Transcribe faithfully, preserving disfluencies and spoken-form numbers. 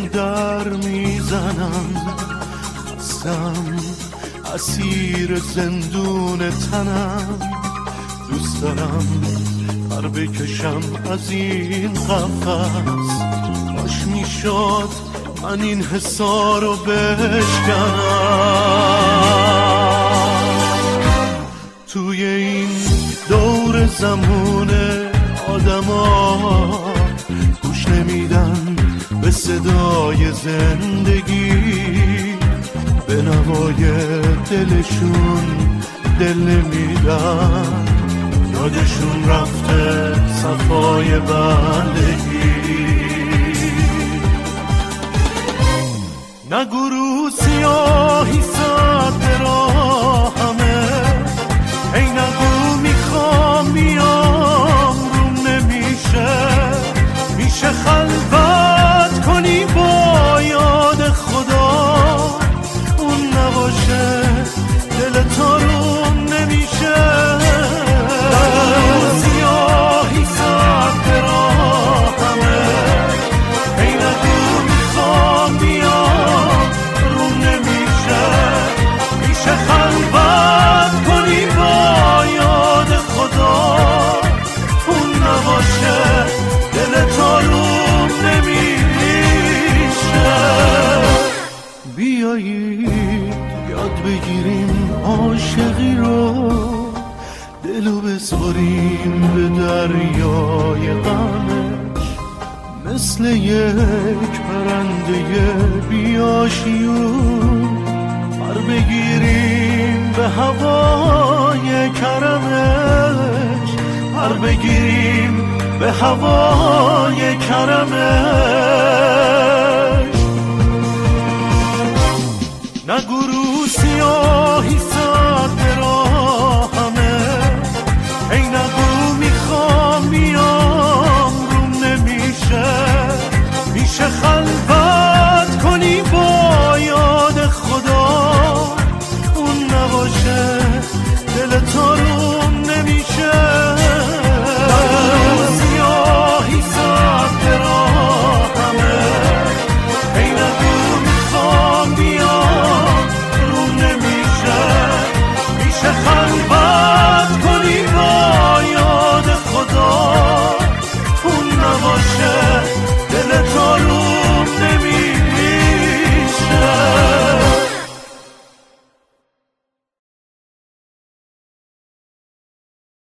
در میزنم، خستم اسیر زندون تنم، دوست دارم پر بکشم از این قفس، کاش میشد من این حصار رو بشکنم. توی این دور زمان آدما گوش نمیدن به صدای زندگی، به نوای دلشون دل نمیدن، یادشون رفته صفای بندگی. نگو رو سیاهی ساعت راهمه، ای نگو میخوام میام روم نمیشه، میشه خلوت کنی با یاد خدا، اون نباشه دل تو روم نمیشه. نگو سیاهی ساعت راهمه، ای نگو میخوام میام روم نمیشه، میشه خلوت کنی با یاد خدا، اون نباشه دل تو روم نمیشه. بیایید یاد بگیریم عاشقی رو، دلو بسپاریم به دریای غمش، مثل یک پرنده بیاشیون پر بگیریم به هوای کرمش، پر بگیریم به هوای کرمش.